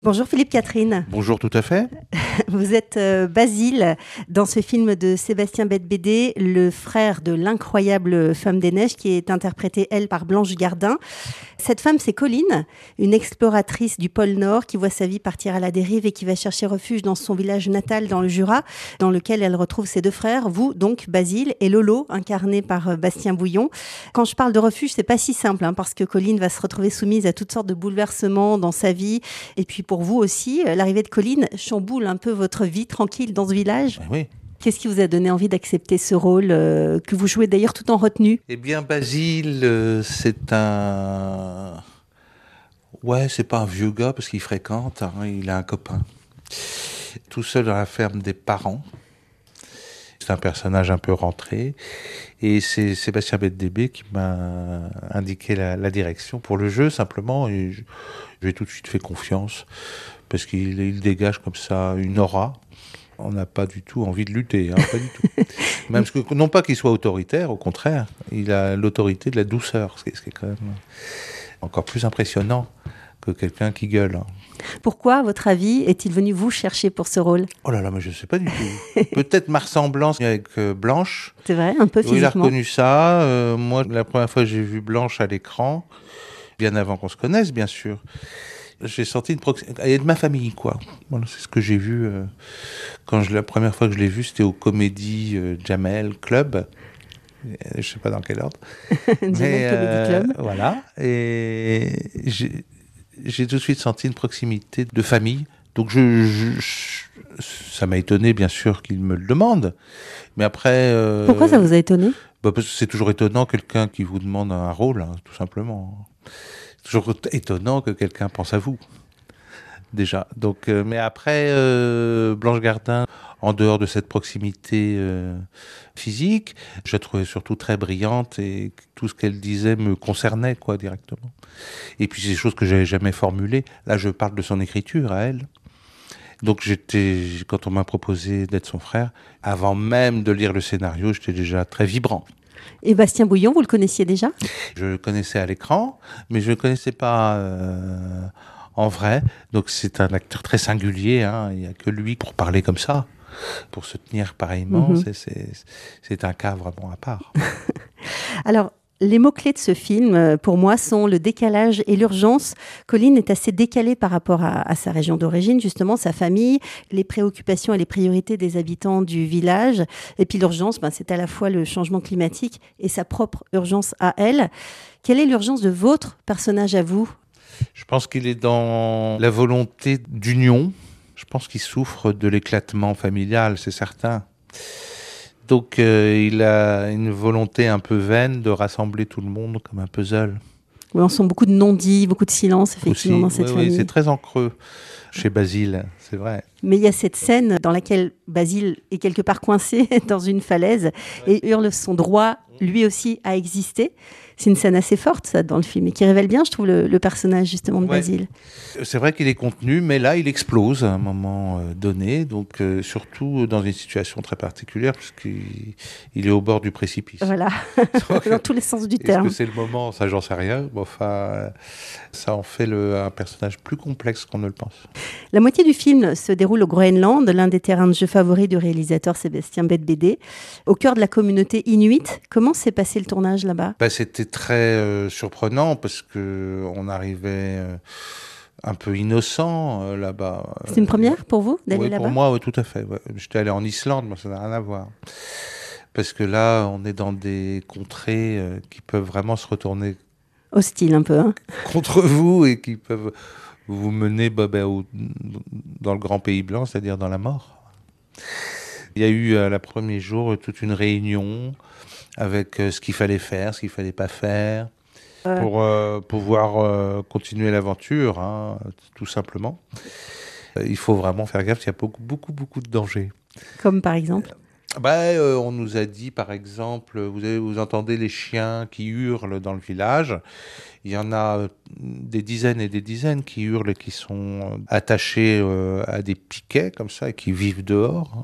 Bonjour Philippe Catherine. Bonjour, tout à fait. Vous êtes Basile dans ce film de Sébastien Bette-Bédé, le frère de l'incroyable Femme des Neiges, qui est interprétée, elle, par Blanche Gardin. Cette femme, c'est Colline, une exploratrice du pôle Nord qui voit sa vie partir à la dérive et qui va chercher refuge dans son village natal dans le Jura, dans lequel elle retrouve ses deux frères, vous, donc, Basile, et Lolo, incarné par Bastien Bouillon. Quand je parle de refuge, c'est pas si simple, parce que Colline va se retrouver soumise à toutes sortes de bouleversements dans sa vie. Et puis pour vous aussi, l'arrivée de Colline chamboule un peu votre vie tranquille dans ce village. Oui. Qu'est-ce qui vous a donné envie d'accepter ce rôle que vous jouez d'ailleurs tout en retenue ? Eh bien, Basile, c'est un... Ouais, c'est pas un vieux gars parce qu'il fréquente, il a un copain. Tout seul dans la ferme des parents. C'est un personnage un peu rentré. Et c'est Sébastien Bette-Bédé qui m'a indiqué la direction pour le jeu, simplement. Et je lui ai tout de suite fait confiance parce qu'il dégage comme ça une aura. On n'a pas du tout envie de lutter, pas du tout. Même non pas qu'il soit autoritaire, au contraire, il a l'autorité de la douceur, ce qui est quand même encore plus impressionnant que quelqu'un qui gueule. Pourquoi, à votre avis, est-il venu vous chercher pour ce rôle ? Oh là là, mais je ne sais pas du tout. Peut-être ma ressemblance avec Blanche. C'est vrai, un peu physiquement. Il a reconnu ça. Moi, la première fois que j'ai vu Blanche à l'écran, bien avant qu'on se connaisse, bien sûr, j'ai senti une proximité. Elle est de ma famille, quoi. Voilà, c'est ce que j'ai vu. La première fois que je l'ai vue, c'était au Comédie Jamel Club. Je ne sais pas dans quel ordre. Jamel Comedy Club. Voilà. Et j'ai tout de suite senti une proximité de famille. Donc ça m'a étonné, bien sûr, qu'il me le demande. Mais après... Pourquoi ça vous a étonné ? Parce que c'est toujours étonnant, quelqu'un qui vous demande un rôle, tout simplement. C'est toujours étonnant que quelqu'un pense à vous, déjà. Donc, mais après, Blanche Gardin, en dehors de cette proximité physique, je la trouvais surtout très brillante et tout ce qu'elle disait me concernait, quoi, directement. Et puis, c'est des choses que j'avais jamais formulées. Là, je parle de son écriture à elle. Donc, quand on m'a proposé d'être son frère, avant même de lire le scénario, j'étais déjà très vibrant. Et Bastien Bouillon, vous le connaissiez déjà ? Je le connaissais à l'écran, mais je ne le connaissais pas en vrai. Donc c'est un acteur très singulier, il n'y a que lui pour parler comme ça, pour se tenir pareillement. C'est un cas vraiment à part. Alors, les mots-clés de ce film, pour moi, sont le décalage et l'urgence. Colline est assez décalée par rapport à sa région d'origine, justement, sa famille, les préoccupations et les priorités des habitants du village. Et puis l'urgence, c'est à la fois le changement climatique et sa propre urgence à elle. Quelle est l'urgence de votre personnage à vous ? Je pense qu'il est dans la volonté d'union. Je pense qu'il souffre de l'éclatement familial, c'est certain. Donc, il a une volonté un peu vaine de rassembler tout le monde comme un puzzle. Oui, on sent beaucoup de non-dits, beaucoup de silence, effectivement, dans cette famille. Oui, c'est très en creux chez Basile, c'est vrai. Mais il y a cette scène dans laquelle Basile est quelque part coincé dans une falaise et hurle son droit, lui aussi, à exister. C'est une scène assez forte, ça, dans le film, et qui révèle bien, je trouve, le personnage, justement, de Basile. C'est vrai qu'il est contenu, mais là, il explose à un moment donné, donc surtout dans une situation très particulière, puisqu'il est au bord du précipice. Voilà, dans tous les sens du terme. Est-ce que c'est le moment ? Ça, j'en sais rien. Bon, ça en fait un personnage plus complexe qu'on ne le pense. La moitié du film se déroule au Groenland, l'un des terrains de jeu favoris du réalisateur Sébastien Bette-Bédé, au cœur de la communauté inuite. Comment s'est passé le tournage là-bas ? C'était très surprenant parce qu'on arrivait un peu innocent là-bas. C'est une première pour vous d'aller là-bas ? Pour moi, oui, tout à fait. Ouais. J'étais allé en Islande, mais ça n'a rien à voir. Parce que là, on est dans des contrées qui peuvent vraiment se retourner hostile un peu, contre vous et qui peuvent vous mener dans le grand pays blanc, c'est-à-dire dans la mort. Il y a eu le premier jour toute une réunion avec ce qu'il fallait faire, ce qu'il fallait pas faire, pour pouvoir continuer l'aventure, tout simplement. Il faut vraiment faire gaffe, il y a beaucoup de dangers. Comme par exemple ? On nous a dit, par exemple, vous entendez les chiens qui hurlent dans le village. Il y en a des dizaines et des dizaines qui hurlent et qui sont attachés à des piquets, comme ça, et qui vivent dehors.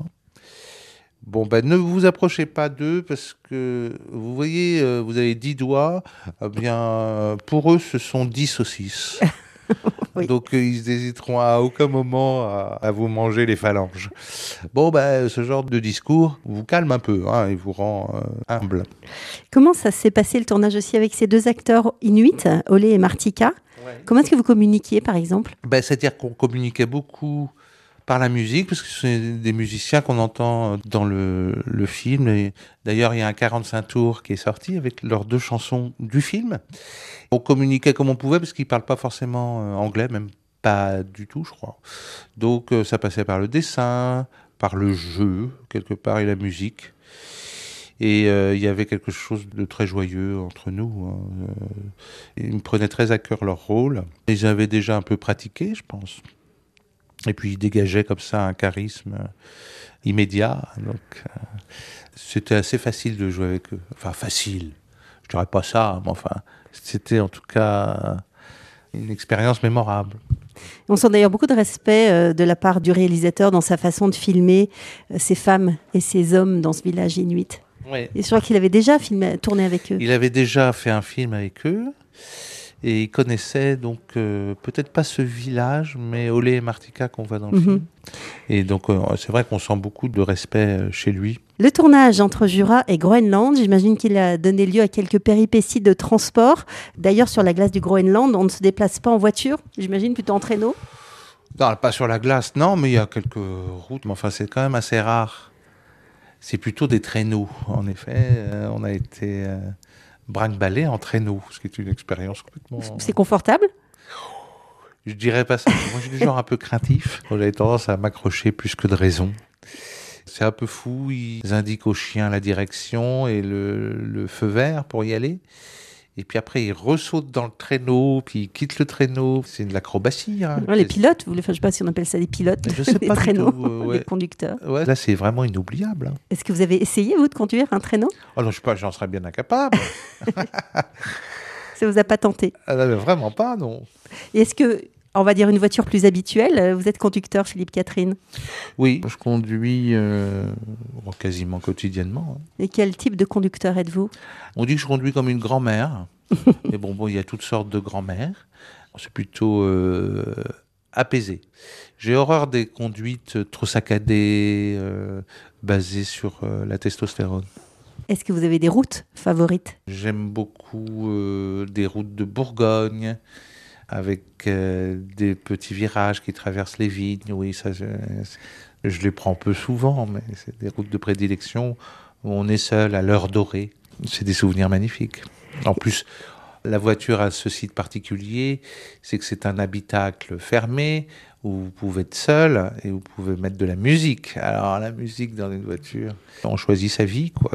Ne vous approchez pas d'eux parce que, vous voyez, vous avez 10 doigts. Pour eux, ce sont 10 saucisses. Oui. Donc ils n'hésiteront à aucun moment à vous manger les phalanges. Bon, ce genre de discours vous calme un peu, hein, et vous rend humble. Comment ça s'est passé le tournage aussi avec ces deux acteurs inuits, Ole et Martika? Ouais. Comment est-ce que vous communiquiez, par exemple? C'est-à-dire qu'on communiquait beaucoup par la musique, parce que c'est des musiciens qu'on entend dans le film. Et d'ailleurs, il y a un 45 tours qui est sorti avec leurs 2 chansons du film. On communiquait comme on pouvait, parce qu'ils ne parlent pas forcément anglais, même pas du tout, je crois. Donc ça passait par le dessin, par le jeu, quelque part, et la musique. Et il y avait quelque chose de très joyeux entre nous. Hein. Ils me prenaient très à cœur leur rôle. Ils avaient déjà un peu pratiqué, je pense. Et puis ils dégageaient comme ça un charisme immédiat. Donc c'était assez facile de jouer avec eux. Enfin facile, je dirais pas ça, mais enfin c'était en tout cas une expérience mémorable. On sent d'ailleurs beaucoup de respect de la part du réalisateur dans sa façon de filmer ces femmes et ces hommes dans ce village inuit. Oui. Et je crois qu'il avait déjà tourné avec eux. Il avait déjà fait un film avec eux. Et il connaissait donc peut-être pas ce village, mais Ole et Martika qu'on voit dans le film. Et donc c'est vrai qu'on sent beaucoup de respect chez lui. Le tournage entre Jura et Groenland, j'imagine qu'il a donné lieu à quelques péripéties de transport. D'ailleurs, sur la glace du Groenland, on ne se déplace pas en voiture, j'imagine plutôt en traîneau. Non, pas sur la glace, non, mais il y a quelques routes, mais enfin c'est quand même assez rare. C'est plutôt des traîneaux, en effet. On a été brinque-ballé en traîneau, ce qui est une expérience complètement... C'est confortable? Je dirais pas ça. Moi, je suis du genre un peu craintif. J'avais tendance à m'accrocher plus que de raison. C'est un peu fou. Ils indiquent aux chiens la direction et le feu vert pour y aller. Et puis après, ils ressautent dans le traîneau, puis ils quittent le traîneau. C'est de l'acrobatie. Hein. Ouais, les pilotes, je ne sais pas si on appelle ça des pilotes, je sais des pas traîneaux, ouais. des conducteurs. Ouais, là, c'est vraiment inoubliable. Hein. Est-ce que vous avez essayé, vous, de conduire un traîneau? Oh non, j'en serais bien incapable. Ça vous a pas tenté? Ah, non, vraiment pas, non. Et est-ce que, on va dire une voiture plus habituelle, vous êtes conducteur, Philippe Catherine? Oui, je conduis quasiment quotidiennement. Hein. Et quel type de conducteur êtes-vous? On dit que je conduis comme une grand-mère. Mais bon, il y a toutes sortes de grand-mères. C'est plutôt apaisé. J'ai horreur des conduites trop saccadées, basées sur la testostérone. Est-ce que vous avez des routes favorites? J'aime beaucoup des routes de Bourgogne, avec des petits virages qui traversent les vignes. Oui, ça, je les prends peu souvent, mais c'est des routes de prédilection où on est seul à l'heure dorée. C'est des souvenirs magnifiques. En plus, la voiture a ce site particulier, c'est que c'est un habitacle fermé où vous pouvez être seul et vous pouvez mettre de la musique. Alors la musique dans une voiture, on choisit sa vie, quoi.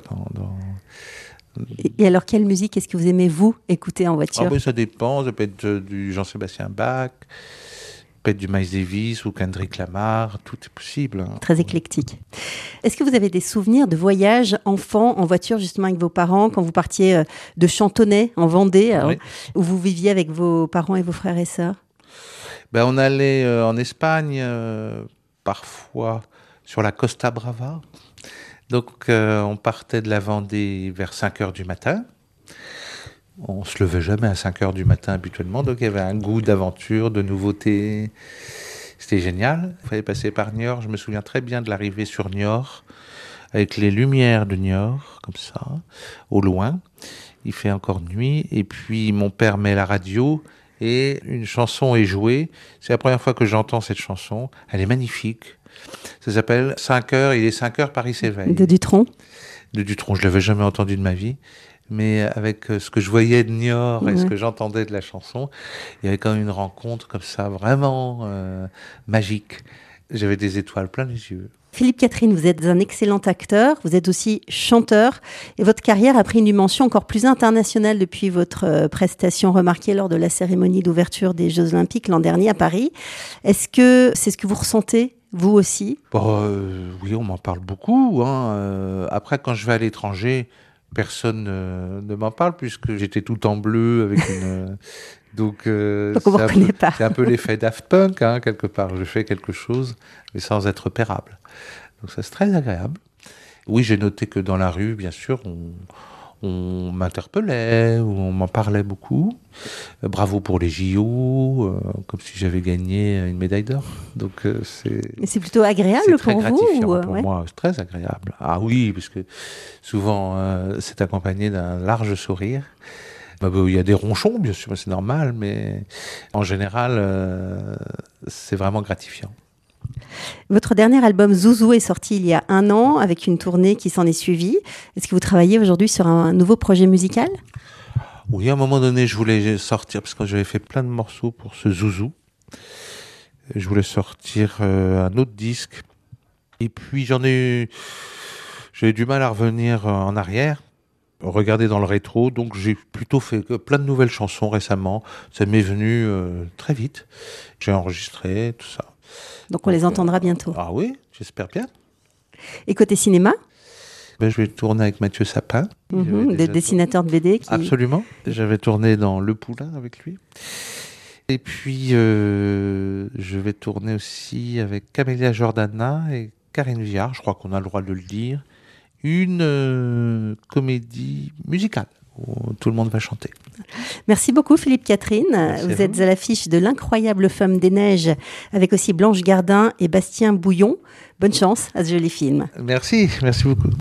Et alors, quelle musique est-ce que vous aimez, vous, écouter en voiture? Ça dépend, ça peut être du Jean-Sébastien Bach, peut être du Miles Davis ou Kendrick Lamar, tout est possible. Hein. Très éclectique. Est-ce que vous avez des souvenirs de voyages enfants en voiture, justement avec vos parents, quand vous partiez de Chantonnay, en Vendée, Oui. où vous viviez avec vos parents et vos frères et sœurs? On allait en Espagne, parfois sur la Costa Brava. Donc on partait de la Vendée vers 5h du matin. On se levait jamais à 5h du matin habituellement, donc il y avait un goût d'aventure, de nouveauté. C'était génial. Il fallait passer par Niort. Je me souviens très bien de l'arrivée sur Niort, avec les lumières de Niort, comme ça, au loin. Il fait encore nuit, et puis mon père met la radio, et une chanson est jouée. C'est la première fois que j'entends cette chanson. Elle est magnifique. Ça s'appelle 5h, il est 5h, Paris s'éveille. De Dutronc? De Dutronc, je ne l'avais jamais entendu de ma vie. Mais avec ce que je voyais de Niort et ce que j'entendais de la chanson, il y avait quand même une rencontre comme ça, vraiment magique. J'avais des étoiles plein les yeux. Philippe Catherine, vous êtes un excellent acteur, vous êtes aussi chanteur, et votre carrière a pris une dimension encore plus internationale depuis votre prestation remarquée lors de la cérémonie d'ouverture des Jeux Olympiques l'an dernier à Paris. Est-ce que c'est ce que vous ressentez, vous aussi? Oui, on m'en parle beaucoup. Hein. Après, quand je vais à l'étranger, personne ne m'en parle puisque j'étais tout en bleu avec une... Donc on vous reconnaît pas. C'est un peu l'effet Daft Punk, hein, quelque part. Je fais quelque chose, mais sans être repérable. Donc ça, c'est très agréable. Oui, j'ai noté que dans la rue, bien sûr, on m'interpellait, ou on m'en parlait beaucoup. Bravo pour les JO, comme si j'avais gagné une médaille d'or. Donc c'est plutôt agréable c'est pour très vous gratifiant pour ouais. moi, c'est très agréable. Ah oui, parce que souvent c'est accompagné d'un large sourire. Il y a des ronchons, bien sûr, c'est normal, mais en général, c'est vraiment gratifiant. Votre dernier album Zouzou est sorti il y a 1 an avec une tournée qui s'en est suivie. Est-ce que vous travaillez aujourd'hui sur un nouveau projet musical ? Oui, à un moment donné, je voulais sortir, parce que j'avais fait plein de morceaux pour ce Zouzou. Je voulais sortir un autre disque. Et puis j'ai eu du mal à revenir en arrière, regarder dans le rétro. Donc j'ai plutôt fait plein de nouvelles chansons récemment. Ça m'est venu très vite. J'ai enregistré tout ça. Donc on les entendra bientôt. Ah oui, j'espère bien. Et côté cinéma ? Je vais tourner avec Mathieu Sapin. Des dessinateurs de BD. Absolument. J'avais tourné dans Le Poulain avec lui. Et puis, je vais tourner aussi avec Camélia Jordana et Karine Viard, je crois qu'on a le droit de le dire, une comédie musicale où tout le monde va chanter. Merci beaucoup Philippe Catherine. Merci vous êtes à l'affiche de L'Incroyable Femme des Neiges avec aussi Blanche Gardin et Bastien Bouillon. Bonne chance à ce joli film. Merci beaucoup.